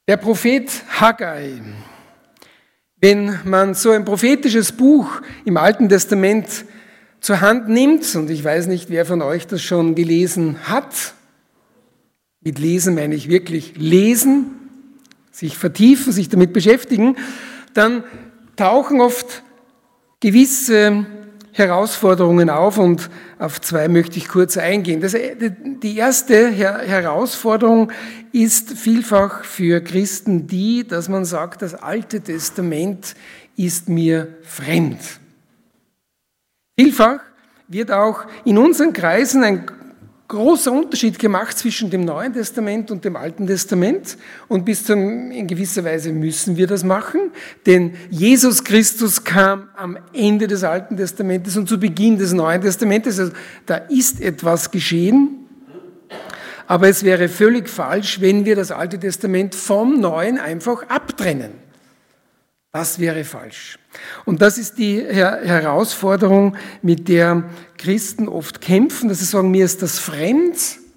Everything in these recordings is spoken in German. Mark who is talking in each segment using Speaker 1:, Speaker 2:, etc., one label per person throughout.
Speaker 1: Der Prophet Haggai. Wenn man so ein prophetisches Buch im Alten Testament zur Hand nimmt, und ich weiß nicht, wer von euch das schon gelesen hat, mit Lesen meine ich wirklich lesen, sich vertiefen, sich damit beschäftigen, dann tauchen oft gewisse Herausforderungen auf und auf zwei möchte ich kurz eingehen. Die erste Herausforderung ist vielfach für Christen die, dass man sagt, das Alte Testament ist mir fremd. Vielfach wird auch in unseren Kreisen ein großer Unterschied gemacht zwischen dem Neuen Testament und dem Alten Testament und in gewisser Weise müssen wir das machen, denn Jesus Christus kam am Ende des Alten Testamentes und zu Beginn des Neuen Testamentes, also da ist etwas geschehen, aber es wäre völlig falsch, wenn wir das Alte Testament vom Neuen einfach abtrennen. Das wäre falsch. Und das ist die Herausforderung, mit der Christen oft kämpfen, dass sie sagen, mir ist das fremd.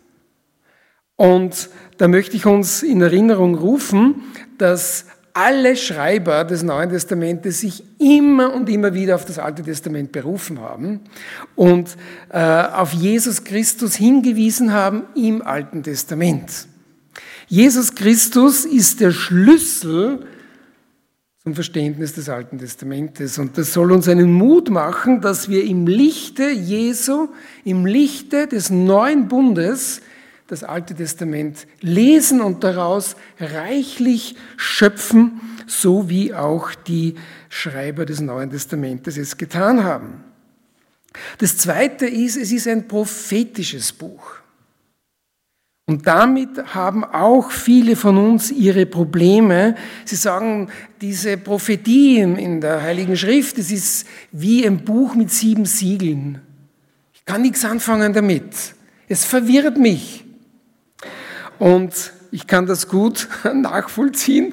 Speaker 1: Und da möchte ich uns in Erinnerung rufen, dass alle Schreiber des Neuen Testamentes sich immer und immer wieder auf das Alte Testament berufen haben und auf Jesus Christus hingewiesen haben im Alten Testament. Jesus Christus ist der Schlüssel zum Verständnis des Alten Testamentes. Und das soll uns einen Mut machen, dass wir im Lichte Jesu, im Lichte des neuen Bundes, das Alte Testament lesen und daraus reichlich schöpfen, so wie auch die Schreiber des Neuen Testamentes es getan haben. Das Zweite ist, es ist ein prophetisches Buch. Und damit haben auch viele von uns ihre Probleme. Sie sagen, diese Prophetie in der Heiligen Schrift, das ist wie ein Buch mit 7 Siegeln. Ich kann nichts anfangen damit. Es verwirrt mich. Und ich kann das gut nachvollziehen.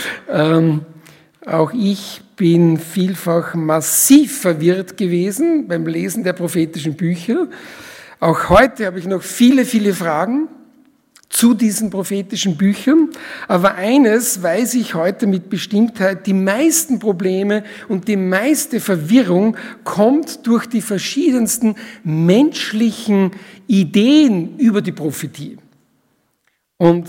Speaker 1: Auch ich bin vielfach massiv verwirrt gewesen beim Lesen der prophetischen Bücher. Auch heute habe ich noch viele, viele Fragen zu diesen prophetischen Büchern. Aber eines weiß ich heute mit Bestimmtheit, die meisten Probleme und die meiste Verwirrung kommt durch die verschiedensten menschlichen Ideen über die Prophetie. Und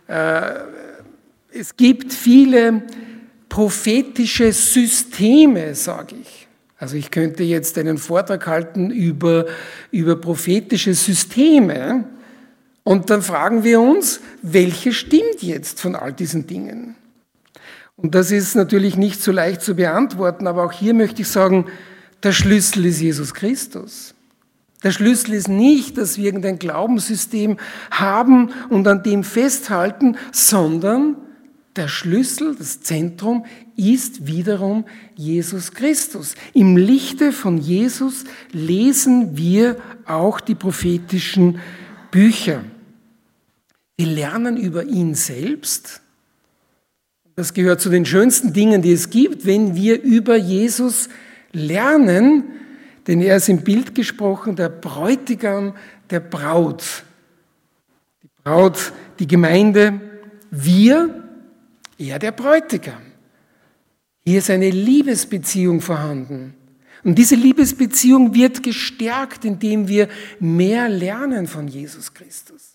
Speaker 1: es gibt viele prophetische Systeme, sage ich. Also ich könnte jetzt einen Vortrag halten über prophetische Systeme. Und dann fragen wir uns, welche stimmt jetzt von all diesen Dingen? Und das ist natürlich nicht so leicht zu beantworten, aber auch hier möchte ich sagen, der Schlüssel ist Jesus Christus. Der Schlüssel ist nicht, dass wir irgendein Glaubenssystem haben und an dem festhalten, sondern der Schlüssel, das Zentrum ist wiederum Jesus Christus. Im Lichte von Jesus lesen wir auch die prophetischen Bücher. Wir lernen über ihn selbst. Das gehört zu den schönsten Dingen, die es gibt, wenn wir über Jesus lernen, denn er ist im Bild gesprochen, der Bräutigam der Braut. Die Braut, die Gemeinde, wir, er der Bräutigam. Hier ist eine Liebesbeziehung vorhanden. Und diese Liebesbeziehung wird gestärkt, indem wir mehr lernen von Jesus Christus.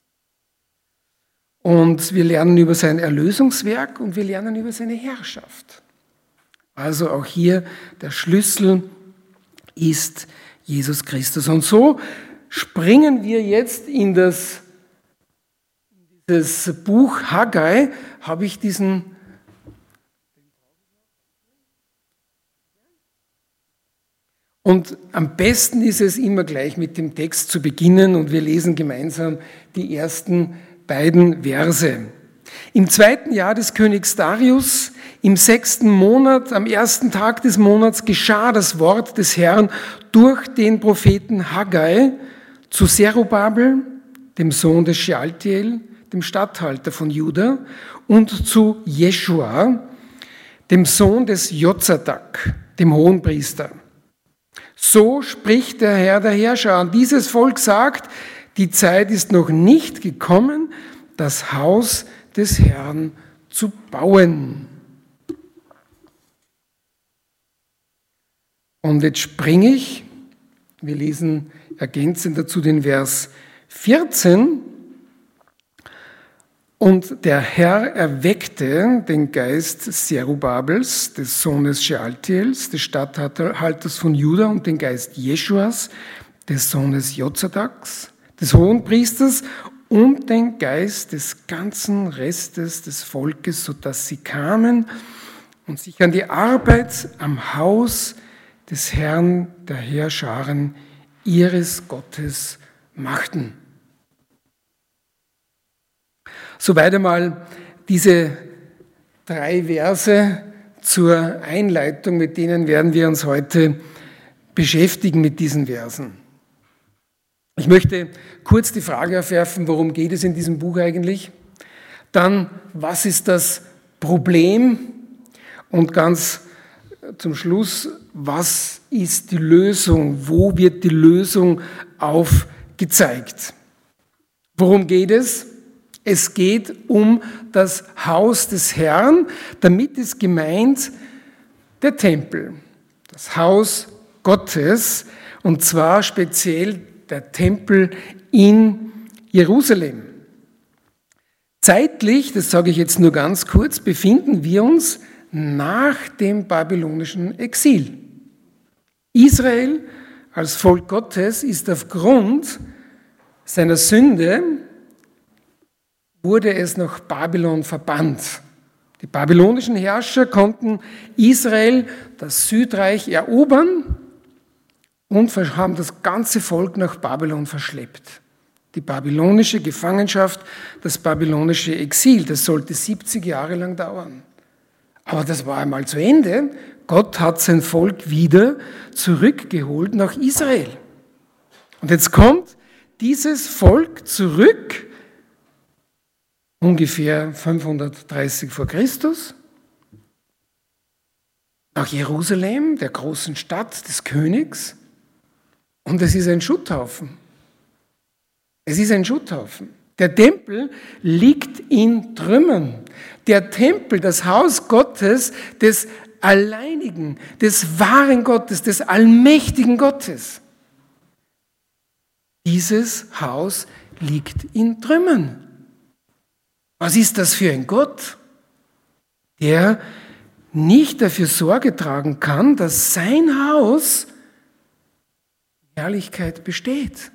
Speaker 1: Und wir lernen über sein Erlösungswerk und wir lernen über seine Herrschaft. Also auch hier der Schlüssel ist Jesus Christus. Und so springen wir jetzt in dieses Buch Haggai, habe ich diesen... Und am besten ist es immer gleich mit dem Text zu beginnen und wir lesen gemeinsam die ersten beiden Verse. Im 2. Jahr des Königs Darius, im 6. Monat, am 1. Tag des Monats, geschah das Wort des Herrn durch den Propheten Haggai zu Zerubabel, dem Sohn des Shealtiel, dem Statthalter von Juda, und zu Jeschua, dem Sohn des Jozadak, dem Hohenpriester. So spricht der Herr der Herrscher an dieses Volk, sagt, die Zeit ist noch nicht gekommen, das Haus des Herrn zu bauen. Und jetzt springe ich, wir lesen ergänzend dazu den Vers 14. Und der Herr erweckte den Geist Zerubabels, des Sohnes Shealtiels, des Statthalters von Juda, und den Geist Jeschuas, des Sohnes Jozadaks, des Hohenpriesters, und den Geist des ganzen Restes des Volkes, sodass sie kamen und sich an die Arbeit am Haus des Herrn der Heerscharen ihres Gottes machten. Soweit einmal diese 3 Verse zur Einleitung, mit denen werden wir uns heute beschäftigen, mit diesen Versen. Ich möchte kurz die Frage aufwerfen, worum geht es in diesem Buch eigentlich? Dann, was ist das Problem? Und ganz zum Schluss, was ist die Lösung? Wo wird die Lösung aufgezeigt? Worum geht es? Es geht um das Haus des Herrn, damit ist gemeint der Tempel, das Haus Gottes, und zwar speziell der Tempel in Jerusalem. Zeitlich, das sage ich jetzt nur ganz kurz, befinden wir uns nach dem babylonischen Exil. Israel als Volk Gottes ist aufgrund seiner Sünde, wurde es nach Babylon verbannt. Die babylonischen Herrscher konnten Israel, das Südreich, erobern und haben das ganze Volk nach Babylon verschleppt. Die babylonische Gefangenschaft, das babylonische Exil, das sollte 70 Jahre lang dauern. Aber das war einmal zu Ende. Gott hat sein Volk wieder zurückgeholt nach Israel. Und jetzt kommt dieses Volk zurück, ungefähr 530 vor Christus, nach Jerusalem, der großen Stadt des Königs. Und es ist ein Schutthaufen. Es ist ein Schutthaufen. Der Tempel liegt in Trümmern. Der Tempel, das Haus Gottes, des alleinigen, des wahren Gottes, des allmächtigen Gottes. Dieses Haus liegt in Trümmern. Was ist das für ein Gott, der nicht dafür Sorge tragen kann, dass sein Haus in Herrlichkeit besteht?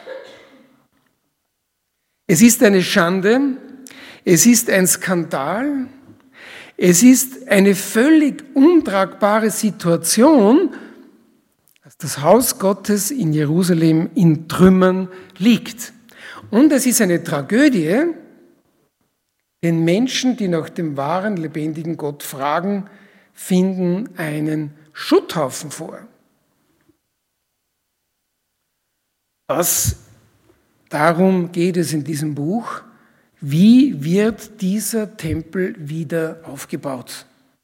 Speaker 1: Es ist eine Schande, es ist ein Skandal, es ist eine völlig untragbare Situation, dass das Haus Gottes in Jerusalem in Trümmern liegt. Und es ist eine Tragödie, denn Menschen, die nach dem wahren, lebendigen Gott fragen, finden einen Schutthaufen vor. Darum geht es in diesem Buch. Wie wird dieser Tempel wieder aufgebaut?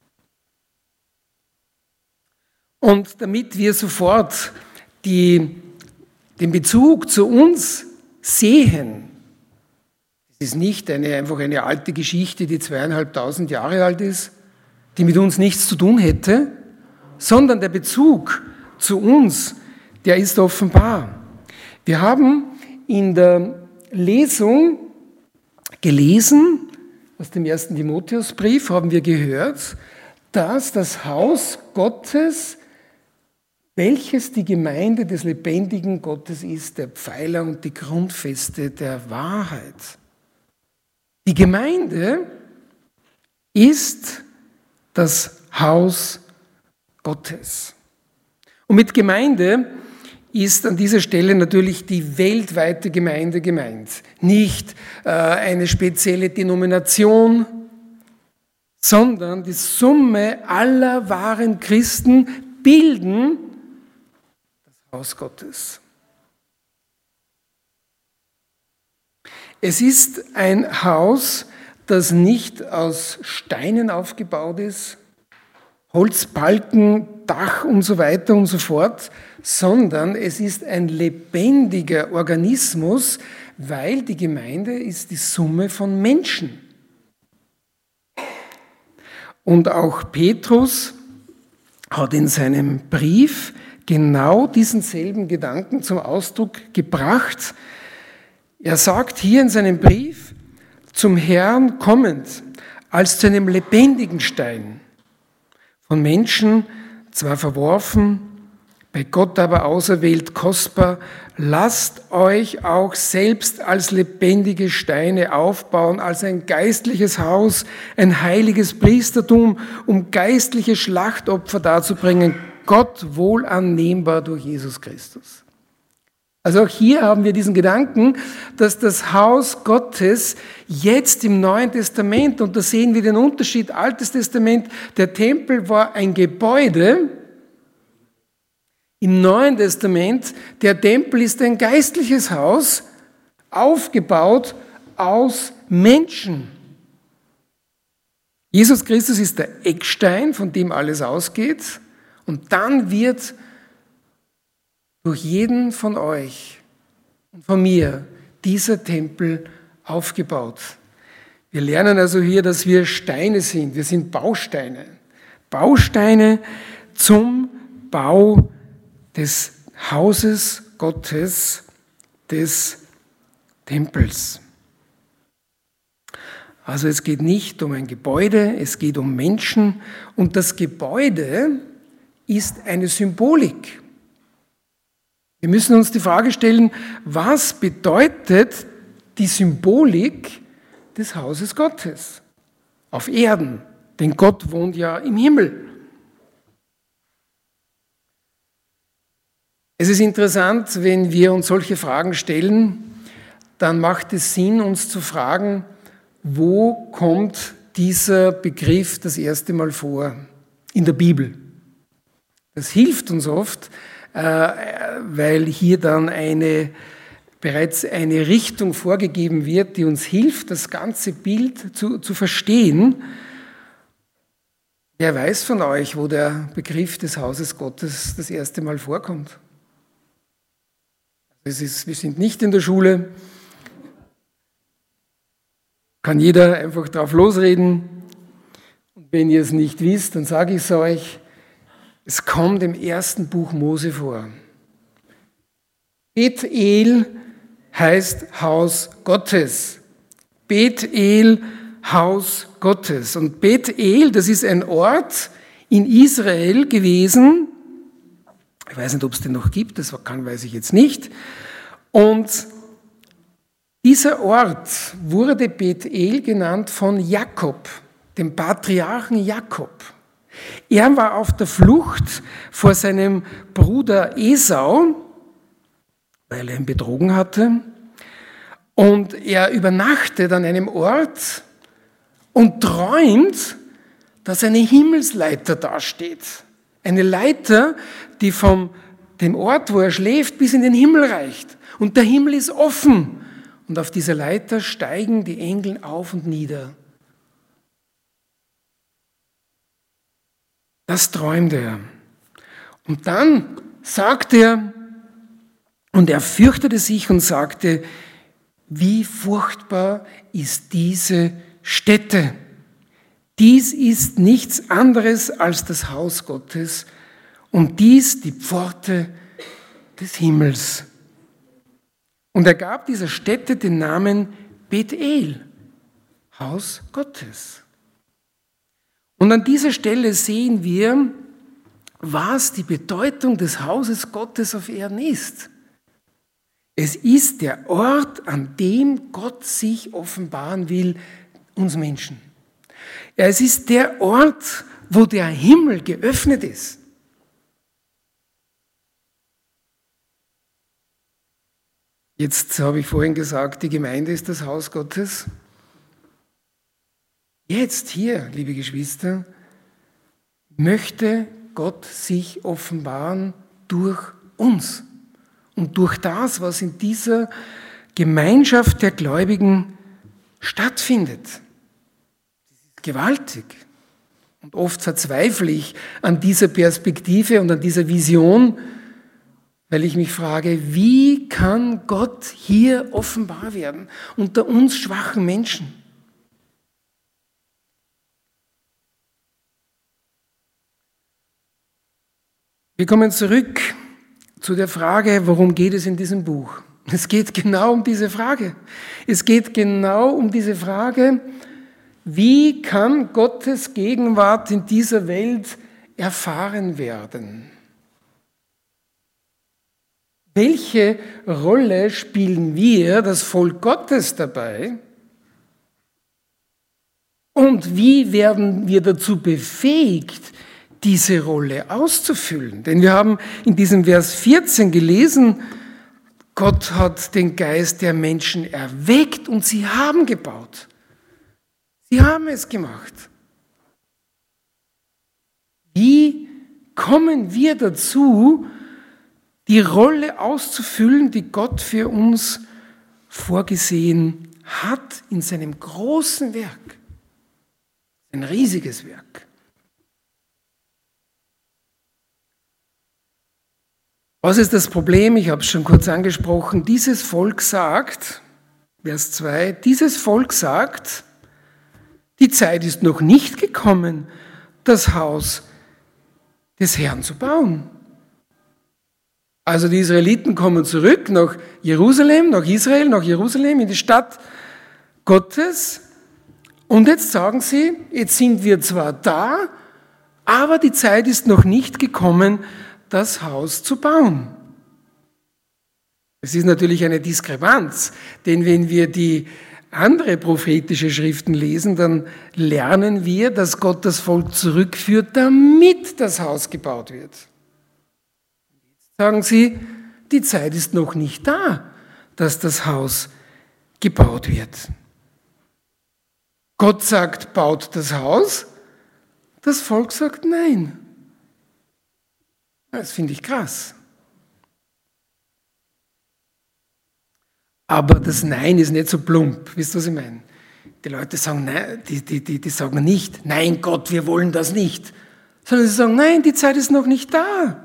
Speaker 1: Und damit wir sofort den Bezug zu uns sehen, es ist nicht einfach eine alte Geschichte, die 2500 Jahre alt ist, die mit uns nichts zu tun hätte, sondern der Bezug zu uns, der ist offenbar. Wir haben in der Lesung gelesen, aus dem 1. Timotheusbrief haben wir gehört, dass das Haus Gottes, welches die Gemeinde des lebendigen Gottes ist, der Pfeiler und die Grundfeste der Wahrheit. Die Gemeinde ist das Haus Gottes. Und mit Gemeinde ist an dieser Stelle natürlich die weltweite Gemeinde gemeint. Nicht eine spezielle Denomination, sondern die Summe aller wahren Christen bilden das Haus Gottes. Es ist ein Haus, das nicht aus Steinen aufgebaut ist, Holzbalken, Dach und so weiter und so fort, sondern es ist ein lebendiger Organismus, weil die Gemeinde ist die Summe von Menschen. Und auch Petrus hat in seinem Brief genau diesen selben Gedanken zum Ausdruck gebracht. Er sagt hier in seinem Brief, zum Herrn kommend, als zu einem lebendigen Stein, von Menschen zwar verworfen, bei Gott aber auserwählt, kostbar, lasst euch auch selbst als lebendige Steine aufbauen, als ein geistliches Haus, ein heiliges Priestertum, um geistliche Schlachtopfer darzubringen, Gott wohl annehmbar durch Jesus Christus. Also auch hier haben wir diesen Gedanken, dass das Haus Gottes jetzt im Neuen Testament, und da sehen wir den Unterschied, Altes Testament, der Tempel war ein Gebäude, im Neuen Testament, der Tempel ist ein geistliches Haus, aufgebaut aus Menschen. Jesus Christus ist der Eckstein, von dem alles ausgeht, und dann wird durch jeden von euch und von mir dieser Tempel aufgebaut. Wir lernen also hier, dass wir Steine sind. Wir sind Bausteine. Bausteine zum Bau des Hauses Gottes, des Tempels. Also es geht nicht um ein Gebäude, es geht um Menschen. Und das Gebäude ist eine Symbolik. Wir müssen uns die Frage stellen, was bedeutet die Symbolik des Hauses Gottes auf Erden? Denn Gott wohnt ja im Himmel. Es ist interessant, wenn wir uns solche Fragen stellen, dann macht es Sinn, uns zu fragen, wo kommt dieser Begriff das erste Mal vor? In der Bibel. Das hilft uns oft, weil hier dann bereits eine Richtung vorgegeben wird, die uns hilft, das ganze Bild zu verstehen. Wer weiß von euch, wo der Begriff des Hauses Gottes das erste Mal vorkommt? Wir sind nicht in der Schule, kann jeder einfach drauf losreden. Und wenn ihr es nicht wisst, dann sage ich es euch. Es kommt im ersten Buch Mose vor. Bethel heißt Haus Gottes. Bethel, Haus Gottes. Und Bethel, das ist ein Ort in Israel gewesen. Ich weiß nicht, ob es den noch gibt, weiß ich jetzt nicht. Und dieser Ort wurde Bethel genannt von Jakob, dem Patriarchen Jakob. Er war auf der Flucht vor seinem Bruder Esau, weil er ihn betrogen hatte. Und er übernachtet an einem Ort und träumt, dass eine Himmelsleiter dasteht. Eine Leiter, die von dem Ort, wo er schläft, bis in den Himmel reicht. Und der Himmel ist offen. Und auf dieser Leiter steigen die Engel auf und nieder. Das träumt er. Und dann sagt er, und er fürchtete sich und sagte, wie furchtbar ist diese Stätte. Dies ist nichts anderes als das Haus Gottes und dies die Pforte des Himmels. Und er gab dieser Stätte den Namen Bethel, Haus Gottes. Und an dieser Stelle sehen wir, was die Bedeutung des Hauses Gottes auf Erden ist. Es ist der Ort, an dem Gott sich offenbaren will, uns Menschen. Es ist der Ort, wo der Himmel geöffnet ist. Jetzt habe ich vorhin gesagt, die Gemeinde ist das Haus Gottes. Jetzt hier, liebe Geschwister, möchte Gott sich offenbaren durch uns und durch das, was in dieser Gemeinschaft der Gläubigen stattfindet. Das ist gewaltig. Und oft verzweifle ich an dieser Perspektive und an dieser Vision, weil ich mich frage, wie kann Gott hier offenbar werden unter uns schwachen Menschen? Wir kommen zurück zu der Frage, worum geht es in diesem Buch? Es geht genau um diese Frage. Es geht genau um diese Frage, wie kann Gottes Gegenwart in dieser Welt erfahren werden? Welche Rolle spielen wir, das Volk Gottes, dabei? Und wie werden wir dazu befähigt, diese Rolle auszufüllen? Denn wir haben in diesem Vers 14 gelesen, Gott hat den Geist der Menschen erweckt und sie haben gebaut. Sie haben es gemacht. Wie kommen wir dazu, die Rolle auszufüllen, die Gott für uns vorgesehen hat in seinem großen Werk? Ein riesiges Werk. Was ist das Problem? Ich habe es schon kurz angesprochen. Dieses Volk sagt, Vers 2, dieses Volk sagt, die Zeit ist noch nicht gekommen, das Haus des Herrn zu bauen. Also die Israeliten kommen zurück nach Jerusalem, nach Israel, nach Jerusalem, in die Stadt Gottes. Und jetzt sagen sie, jetzt sind wir zwar da, aber die Zeit ist noch nicht gekommen, das Haus zu bauen. Es ist natürlich eine Diskrepanz, denn wenn wir die andere prophetische Schriften lesen, dann lernen wir, dass Gott das Volk zurückführt, damit das Haus gebaut wird. Jetzt sagen sie, die Zeit ist noch nicht da, dass das Haus gebaut wird. Gott sagt, baut das Haus, das Volk sagt nein. Das finde ich krass. Aber das Nein ist nicht so plump, wisst ihr, was ich meine? Die Leute sagen, nein, die sagen nicht, nein Gott, wir wollen das nicht, sondern sie sagen, nein, die Zeit ist noch nicht da.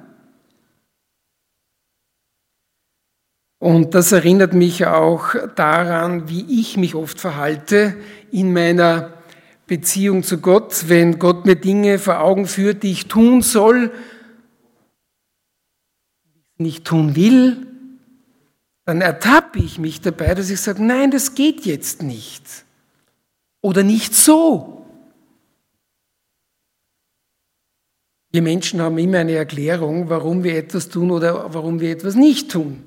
Speaker 1: Und das erinnert mich auch daran, wie ich mich oft verhalte in meiner Beziehung zu Gott, wenn Gott mir Dinge vor Augen führt, die ich tun soll, nicht tun will, dann ertappe ich mich dabei, dass ich sage, nein, das geht jetzt nicht. Oder nicht so. Wir Menschen haben immer eine Erklärung, warum wir etwas tun oder warum wir etwas nicht tun.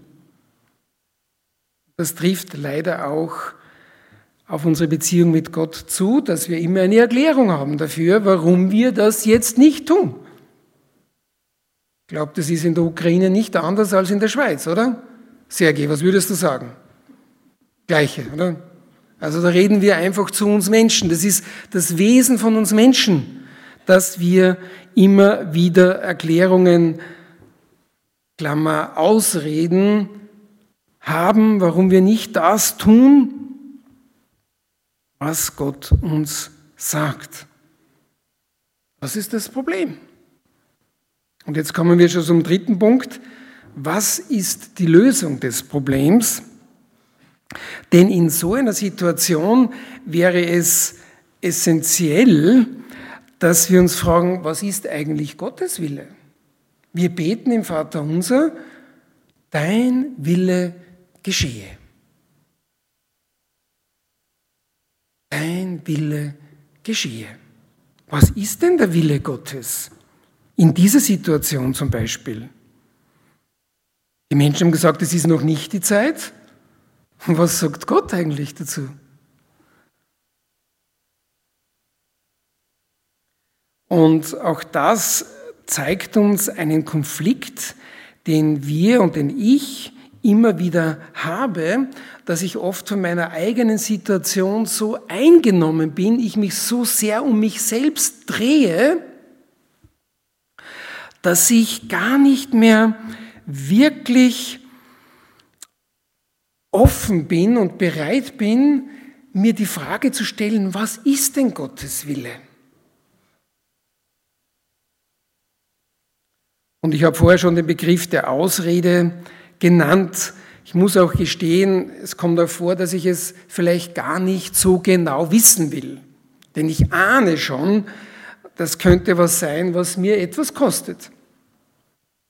Speaker 1: Das trifft leider auch auf unsere Beziehung mit Gott zu, dass wir immer eine Erklärung haben dafür, warum wir das jetzt nicht tun. Ich glaube, das ist in der Ukraine nicht anders als in der Schweiz, oder? Sergej, was würdest du sagen? Gleiche, oder? Also da reden wir einfach zu uns Menschen. Das ist das Wesen von uns Menschen, dass wir immer wieder Erklärungen, Klammer, Ausreden haben, warum wir nicht das tun, was Gott uns sagt. Das ist das Problem. Und jetzt kommen wir schon zum dritten Punkt. Was ist die Lösung des Problems? Denn in so einer Situation wäre es essentiell, dass wir uns fragen, was ist eigentlich Gottes Wille? Wir beten im Vaterunser, dein Wille geschehe. Dein Wille geschehe. Was ist denn der Wille Gottes? In dieser Situation zum Beispiel. Die Menschen haben gesagt, es ist noch nicht die Zeit. Und was sagt Gott eigentlich dazu? Und auch das zeigt uns einen Konflikt, den wir und den ich immer wieder habe, dass ich oft von meiner eigenen Situation so eingenommen bin, ich mich so sehr um mich selbst drehe, dass ich gar nicht mehr wirklich offen bin und bereit bin, mir die Frage zu stellen, was ist denn Gottes Wille? Und ich habe vorher schon den Begriff der Ausrede genannt. Ich muss auch gestehen, es kommt auch vor, dass ich es vielleicht gar nicht so genau wissen will. Denn ich ahne schon, das könnte was sein, was mir etwas kostet.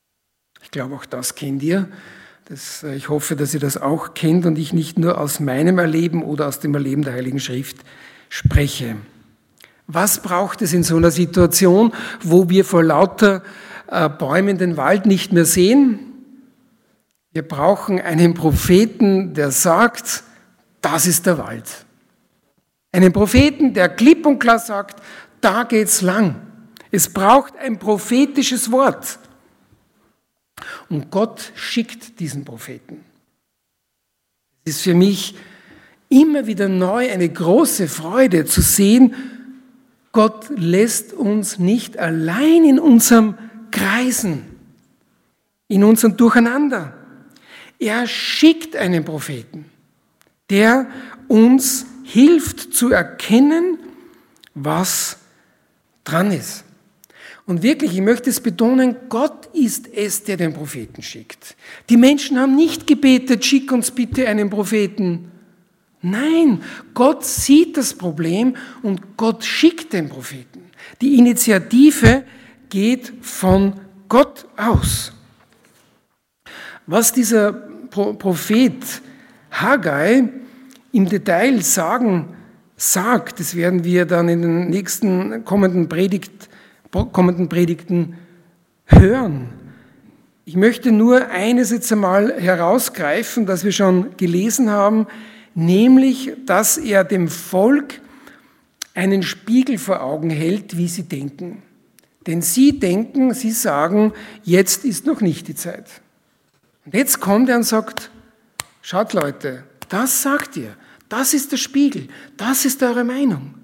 Speaker 1: Ich glaube, auch das kennt ihr. Ich hoffe, dass ihr das auch kennt und ich nicht nur aus meinem Erleben oder aus dem Erleben der Heiligen Schrift spreche. Was braucht es in so einer Situation, wo wir vor lauter Bäumen den Wald nicht mehr sehen? Wir brauchen einen Propheten, der sagt, das ist der Wald. Einen Propheten, der klipp und klar sagt, da geht's lang. Es braucht ein prophetisches Wort. Und Gott schickt diesen Propheten. Es ist für mich immer wieder neu eine große Freude zu sehen, Gott lässt uns nicht allein in unserem Kreisen, in unserem Durcheinander. Er schickt einen Propheten, der uns hilft zu erkennen, was dran ist. Und wirklich, ich möchte es betonen, Gott ist es, der den Propheten schickt. Die Menschen haben nicht gebetet, schick uns bitte einen Propheten. Nein, Gott sieht das Problem und Gott schickt den Propheten. Die Initiative geht von Gott aus. Was dieser Prophet Haggai im Detail sagt, das werden wir dann in den nächsten kommenden Predigten hören. Ich möchte nur eines jetzt einmal herausgreifen, das wir schon gelesen haben, nämlich, dass er dem Volk einen Spiegel vor Augen hält, wie sie denken. Denn sie denken, sie sagen, jetzt ist noch nicht die Zeit. Und jetzt kommt er und sagt, schaut Leute, das sagt ihr, das ist der Spiegel, das ist eure Meinung.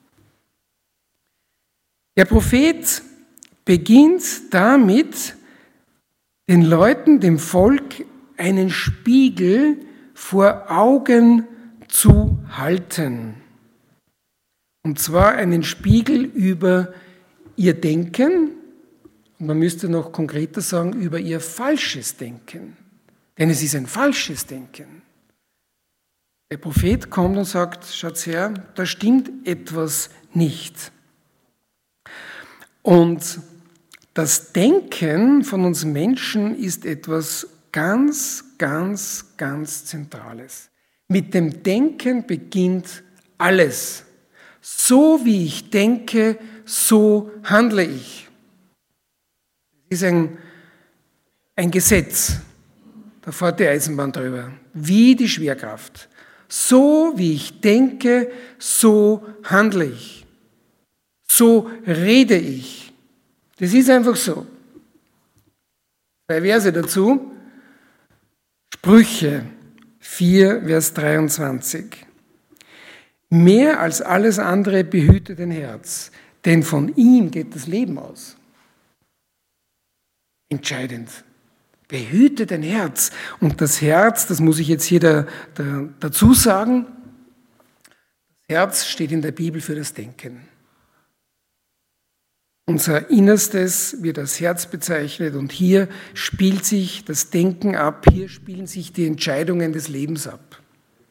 Speaker 1: Der Prophet beginnt damit, den Leuten, dem Volk, einen Spiegel vor Augen zu halten. Und zwar einen Spiegel über ihr Denken, und man müsste noch konkreter sagen, über ihr falsches Denken. Denn es ist ein falsches Denken. Der Prophet kommt und sagt, schaut her, da stimmt etwas nicht. Und das Denken von uns Menschen ist etwas ganz, ganz, ganz Zentrales. Mit dem Denken beginnt alles. So wie ich denke, so handle ich. Das ist ein Gesetz. Da fährt die Eisenbahn drüber. Wie die Schwerkraft. So wie ich denke, so handle ich. So rede ich. Das ist einfach so. 2 Verse dazu. Sprüche 4, Vers 23. Mehr als alles andere behüte dein Herz, denn von ihm geht das Leben aus. Entscheidend. Behüte dein Herz. Und das Herz, das muss ich jetzt hier dazu sagen, das Herz steht in der Bibel für das Denken. Unser Innerstes wird als Herz bezeichnet und hier spielt sich das Denken ab, hier spielen sich die Entscheidungen des Lebens ab.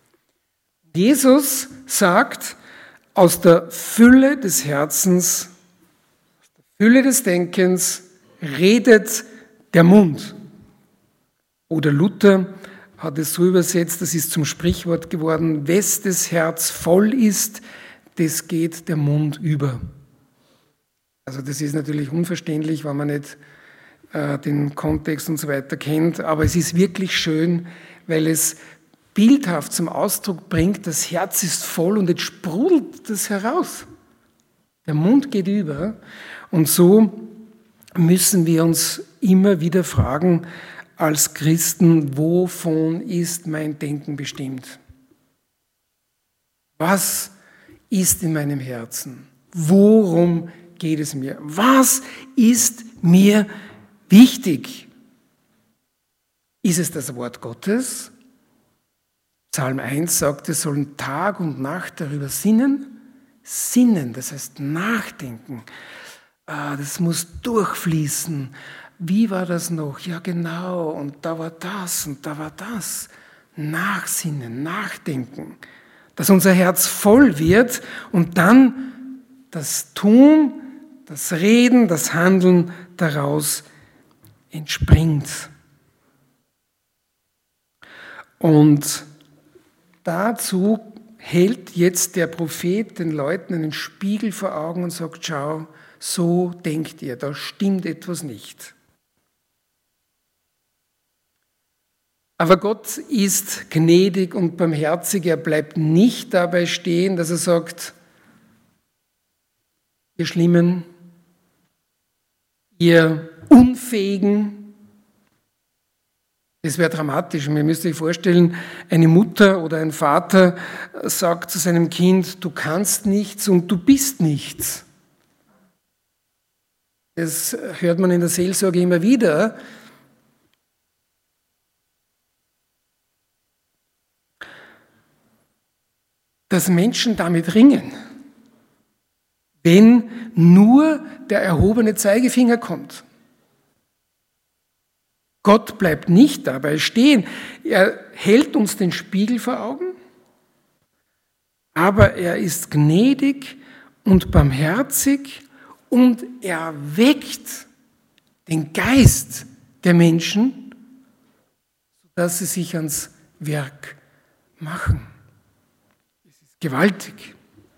Speaker 1: Jesus sagt, aus der Fülle des Herzens, aus der Fülle des Denkens redet der Mund. Oder Luther hat es so übersetzt, das ist zum Sprichwort geworden, wes das Herz voll ist, das geht der Mund über. Also das ist natürlich unverständlich, wenn man nicht den Kontext und so weiter kennt, aber es ist wirklich schön, weil es bildhaft zum Ausdruck bringt, das Herz ist voll und jetzt sprudelt das heraus. Der Mund geht über und so müssen wir uns immer wieder fragen, als Christen, wovon ist mein Denken bestimmt? Was ist in meinem Herzen? Worum geht es mir? Was ist mir wichtig? Ist es das Wort Gottes? Psalm 1 sagt, wir sollen Tag und Nacht darüber sinnen. Sinnen, das heißt nachdenken. Das muss durchfließen. Wie war das noch? Ja, genau. Und da war das und da war das. Nachsinnen, nachdenken. Dass unser Herz voll wird und dann das Tun, das Reden, das Handeln daraus entspringt. Und dazu hält jetzt der Prophet den Leuten einen Spiegel vor Augen und sagt, schau, so denkt ihr, da stimmt etwas nicht. Aber Gott ist gnädig und barmherzig, er bleibt nicht dabei stehen, dass er sagt, ihr Schlimmen, ihr Unfähigen. Das wäre dramatisch. Man müsste sich vorstellen, eine Mutter oder ein Vater sagt zu seinem Kind, du kannst nichts und du bist nichts. Das hört man in der Seelsorge immer wieder. Dass Menschen damit ringen, wenn nur der erhobene Zeigefinger kommt. Gott bleibt nicht dabei stehen. Er hält uns den Spiegel vor Augen, aber er ist gnädig und barmherzig und er weckt den Geist der Menschen, sodass sie sich ans Werk machen. Es ist gewaltig.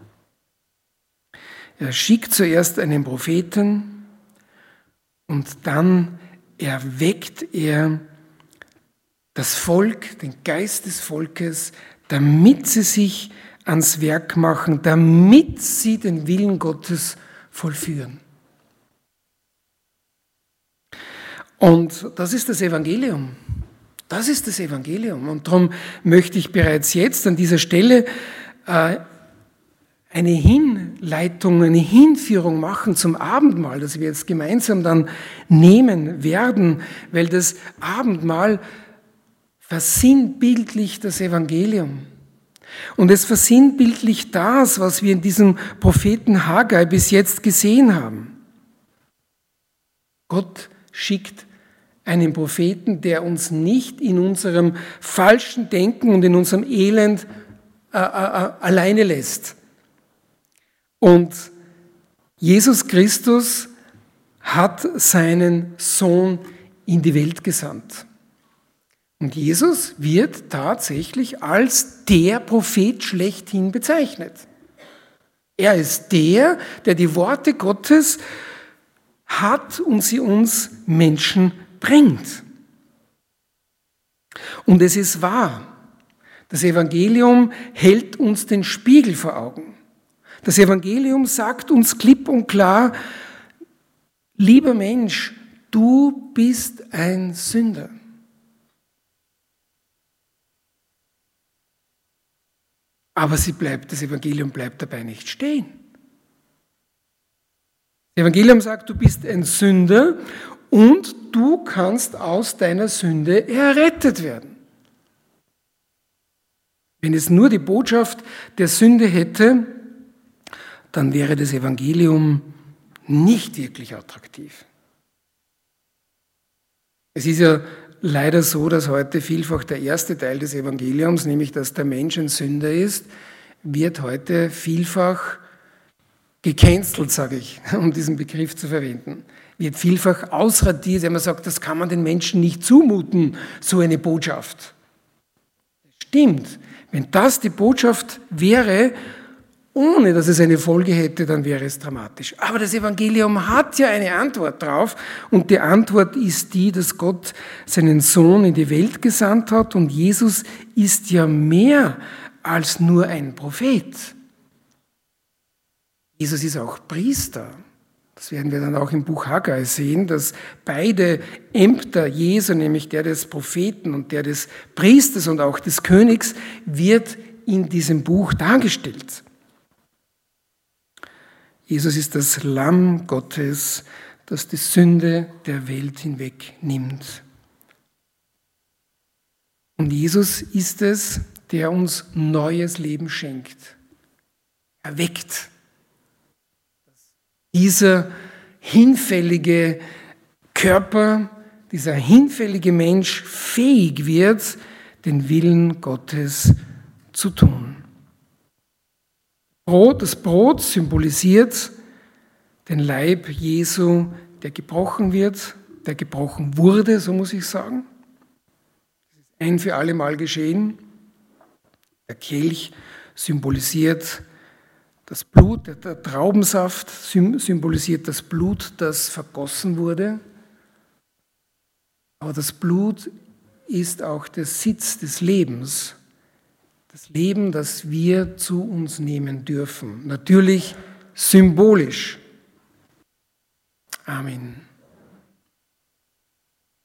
Speaker 1: Er schickt zuerst einen Propheten und dann erweckt er das Volk, den Geist des Volkes, damit sie sich ans Werk machen, damit sie den Willen Gottes vollführen. Und das ist das Evangelium. Das ist das Evangelium. Und darum möchte ich bereits jetzt an dieser Stelle eine Hinleitung, eine Hinführung machen zum Abendmahl, das wir jetzt gemeinsam dann nehmen werden, weil das Abendmahl versinnbildlicht das Evangelium. Und es versinnbildlicht das, was wir in diesem Propheten Haggai bis jetzt gesehen haben. Gott schickt einen Propheten, der uns nicht in unserem falschen Denken und in unserem Elend alleine lässt. Und Jesus Christus hat seinen Sohn in die Welt gesandt. Und Jesus wird tatsächlich als der Prophet schlechthin bezeichnet. Er ist der die Worte Gottes hat und sie uns Menschen bringt. Und es ist wahr, das Evangelium hält uns den Spiegel vor Augen. Das Evangelium sagt uns klipp und klar, lieber Mensch, du bist ein Sünder. Aber das Evangelium bleibt dabei nicht stehen. Das Evangelium sagt, du bist ein Sünder und du kannst aus deiner Sünde errettet werden. Wenn es nur die Botschaft der Sünde hätte, dann wäre das Evangelium nicht wirklich attraktiv. Es ist ja leider so, dass heute vielfach der erste Teil des Evangeliums, nämlich dass der Mensch ein Sünder ist, wird heute vielfach gecancelt, sage ich, um diesen Begriff zu verwenden. Wird vielfach ausradiert, wenn man sagt, das kann man den Menschen nicht zumuten, so eine Botschaft. Stimmt, wenn das die Botschaft wäre, ohne dass es eine Folge hätte, dann wäre es dramatisch. Aber das Evangelium hat ja eine Antwort drauf und die Antwort ist die, dass Gott seinen Sohn in die Welt gesandt hat und Jesus ist ja mehr als nur ein Prophet. Jesus ist auch Priester. Das werden wir dann auch im Buch Haggai sehen, dass beide Ämter Jesu, nämlich der des Propheten und der des Priesters und auch des Königs, wird in diesem Buch dargestellt. Jesus ist das Lamm Gottes, das die Sünde der Welt hinwegnimmt. Und Jesus ist es, der uns neues Leben schenkt. Er weckt. Dieser hinfällige Körper, dieser hinfällige Mensch fähig wird, den Willen Gottes zu tun. Das Brot symbolisiert den Leib Jesu, der gebrochen wird der gebrochen wurde, so muss ich sagen. Das ist ein für alle Mal geschehen. Der Kelch symbolisiert das Blut, der Traubensaft symbolisiert das Blut, das vergossen wurde. Aber das Blut ist auch der Sitz des Lebens. Das Leben, das wir zu uns nehmen dürfen. Natürlich symbolisch. Amen.